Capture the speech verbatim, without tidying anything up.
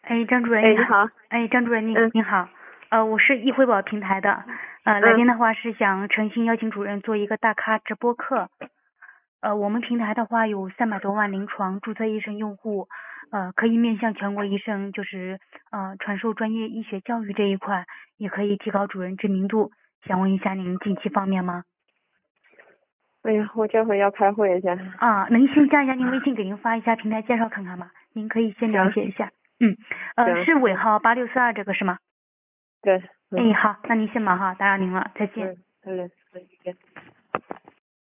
哎，张主任哎， 你好。 你好。 哎，张主任你、 嗯你好。呃，我是易汇宝平台的。呃，来嗯电的话是想诚心邀请主任做一个大咖直播课。呃，我们平台的话有三百多万临床注册医生用户，呃，可以面向全国医生，就是呃传授专业医学教育这一块，也可以提高主任知名度。想问一下您近期方面吗？ 哎呀，我这会要开会去。 啊，能先加一下您微信，给您发一下平台介绍看看吗？您可以先了行解一下。嗯，呃， 行， 是尾号八六四二这个是吗？ 对，嗯哎，好，那您先忙哈，打扰您了，再见。 嗯，好嘞，再见。